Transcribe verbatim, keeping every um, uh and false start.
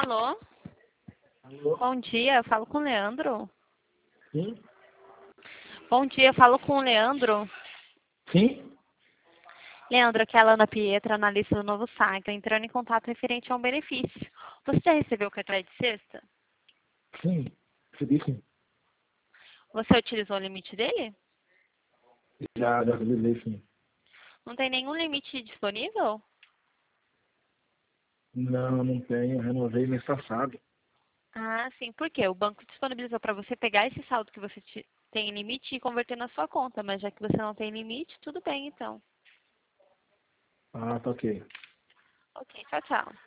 Alô? Alô? Bom dia, eu falo com o Leandro. Sim? Bom dia, eu falo com o Leandro. Sim? Leandro, aqui é a Lana Pietra, analista do Novo Site, entrando em contato referente a um benefício. Você já recebeu o cartão de sexta? Sim. Recebi sim. Você utilizou o limite dele? Já, já realizei sim. Não tem nenhum limite disponível? Não, não tenho. Renovei mês passado. Ah, sim. Por quê? O banco disponibilizou para você pegar esse saldo que você te- tem limite e converter na sua conta, mas já que você não tem limite, tudo bem então. Ah, tá ok. Ok, tchau, tchau.